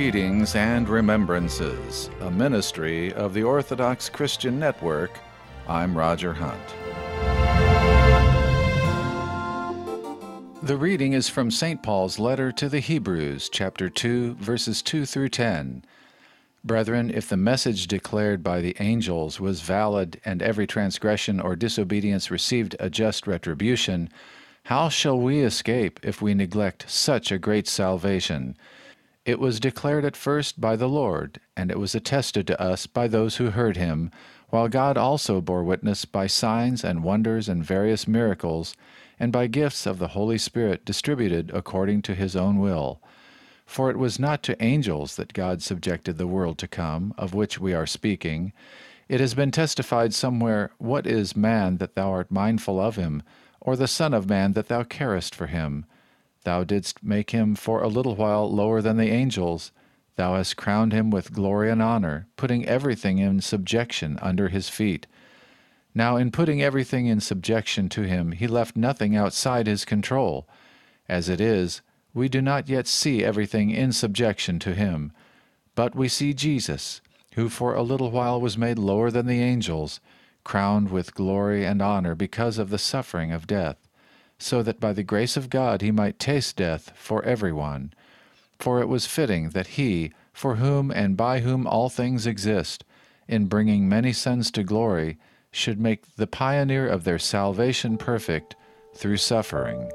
Readings and Remembrances, a ministry of the Orthodox Christian Network. I'm Roger Hunt. The reading is from St. Paul's letter to the Hebrews, chapter 2, verses 2 through 10. Brethren, if the message declared by the angels was valid, and every transgression or disobedience received a just retribution, how shall we escape if we neglect such a great salvation? It was declared at first by the Lord, and it was attested to us by those who heard him, while God also bore witness by signs and wonders and various miracles, and by gifts of the Holy Spirit distributed according to his own will. For it was not to angels that God subjected the world to come, of which we are speaking. It has been testified somewhere, What is man that thou art mindful of him, or the Son of man that thou carest for him? Thou didst make him for a little while lower than the angels. Thou hast crowned him with glory and honor, putting everything in subjection under his feet. Now in putting everything in subjection to him, he left nothing outside his control. As it is, we do not yet see everything in subjection to him. But we see Jesus, who for a little while was made lower than the angels, crowned with glory and honor because of the suffering of death, so that by the grace of God he might taste death for everyone. For it was fitting that he, for whom and by whom all things exist, in bringing many sons to glory, should make the pioneer of their salvation perfect through suffering.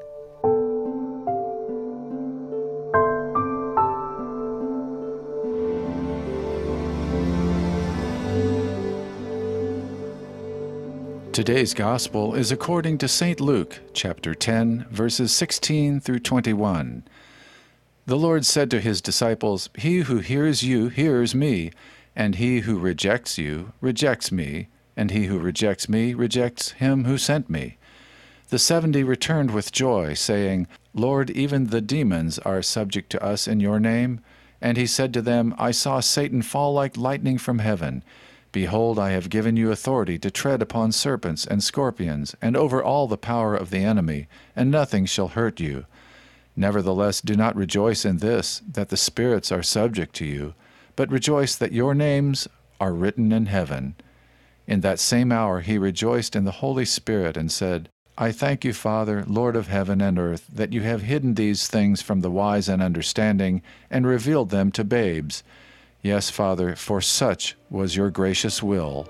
Today's Gospel is according to St. Luke, chapter 10, verses 16 through 21. The Lord said to his disciples, He who hears you hears me, and he who rejects you rejects me, and he who rejects me rejects him who sent me. The 70 returned with joy, saying, Lord, even the demons are subject to us in your name. And he said to them, I saw Satan fall like lightning from heaven. Behold, I have given you authority to tread upon serpents and scorpions, and over all the power of the enemy, and nothing shall hurt you. Nevertheless, do not rejoice in this, that the spirits are subject to you, but rejoice that your names are written in heaven. In that same hour he rejoiced in the Holy Spirit, and said, I thank you, Father, Lord of heaven and earth, that you have hidden these things from the wise and understanding, and revealed them to babes. Yes, Father, for such was your gracious will.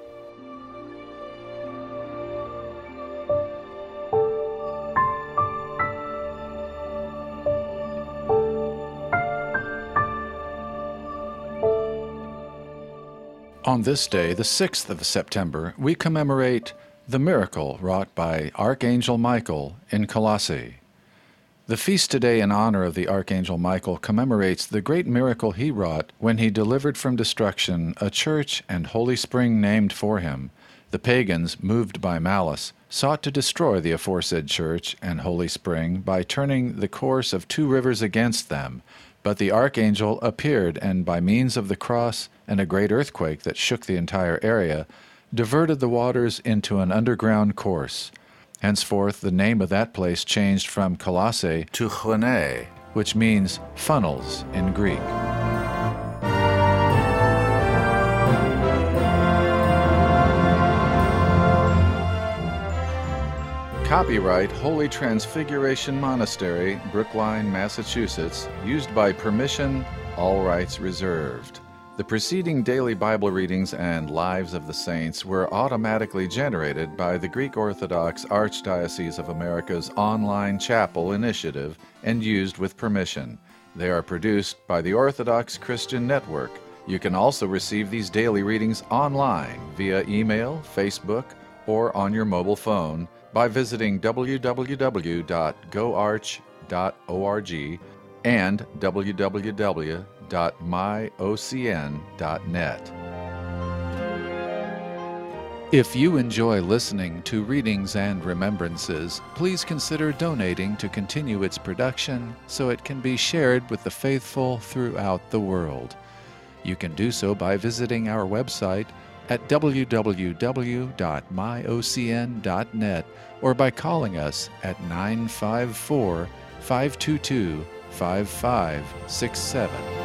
On this day, the 6th of September, we commemorate the miracle wrought by Archangel Michael in Colossae. The feast today in honor of the Archangel Michael commemorates the great miracle he wrought when he delivered from destruction a church and holy spring named for him. The pagans, moved by malice, sought to destroy the aforesaid church and holy spring by turning the course of 2 rivers against them. But the Archangel appeared, and by means of the cross and a great earthquake that shook the entire area, diverted the waters into an underground course. Henceforth, the name of that place changed from Colossae to Chone, which means funnels in Greek. Copyright Holy Transfiguration Monastery, Brookline, Massachusetts, used by permission, all rights reserved. The preceding daily Bible readings and Lives of the Saints were automatically generated by the Greek Orthodox Archdiocese of America's online chapel initiative and used with permission. They are produced by the Orthodox Christian Network. You can also receive these daily readings online via email, Facebook, or on your mobile phone by visiting www.goarch.org and www.myocn.net. If you enjoy listening to Readings and Remembrances, please consider donating to continue its production so it can be shared with the faithful throughout the world. You can do so by visiting our website at www.myocn.net or by calling us at 954-522-5567.